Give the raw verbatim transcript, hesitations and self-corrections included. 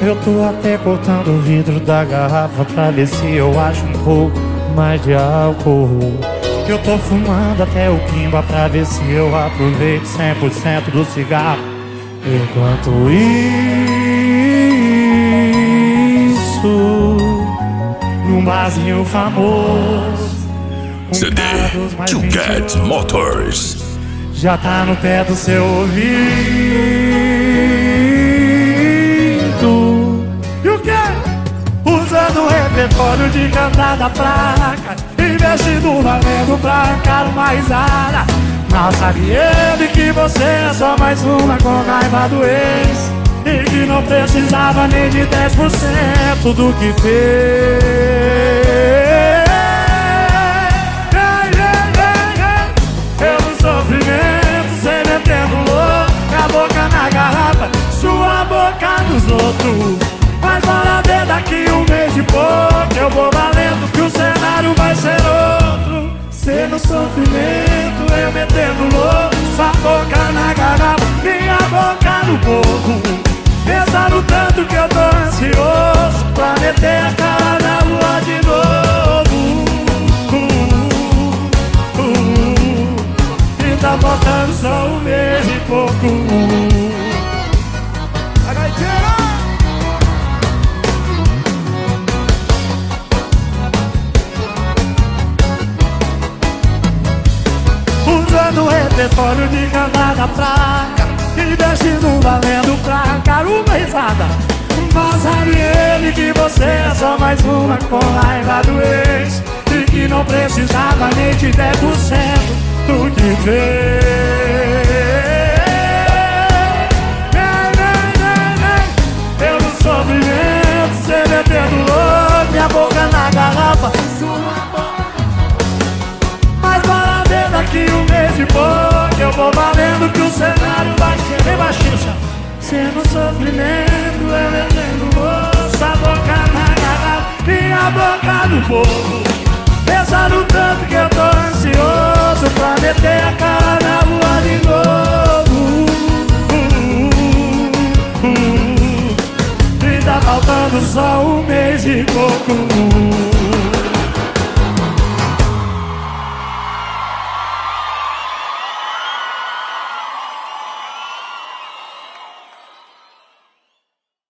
Eu tô até cortando o vidro da garrafa pra ver se eu acho um pouco mais de álcool. Eu tô fumando até o quimba pra ver se eu aproveito cem por cento do cigarro. Enquanto isso, num barzinho famoso, C D Two Cats Motors já tá no pé do seu ouvido. E o quê? Usando o repertório de cantar da placa, investindo valendo pra arrancar uma risada. Mal sabe ele que você é só mais uma com raiva do ex, e que não precisava nem de dez por cento do que fez. Pelo sofrimento, cê metendo louco, a boca na garrafa, sua boca nos outros. Mas bora ver daqui um mês e pouco, eu vou valendo que o cenário vai ser outro. Cê no sofrimento, eu metendo louco, sua boca na garrafa, minha boca no povo. Pensando tanto que eu tô ansioso pra meter a cara na lua de novo. uh, uh, uh, E tá faltando só um mês e pouco. A gaiteira! Usando o repertório de cantar da placa, investindo valendo pra arrancar uma risada. Mas sabe ele que você é só mais uma com raiva do ex, e que não precisava nem de dez por cento do que fez. Eu no sofrimento, cê metendo louco, minha boca na garrafa, daqui um mês e pouco, eu vou valendo que o cenário vai ser bem baixinho. Cê no sofrimento, eu metendo moço, a boca na garrafa, minha boca no povo. Pensando tanto que eu tô ansioso pra meter a cara na lua de novo. uh, uh, uh, uh. E tá faltando só um mês e pouco.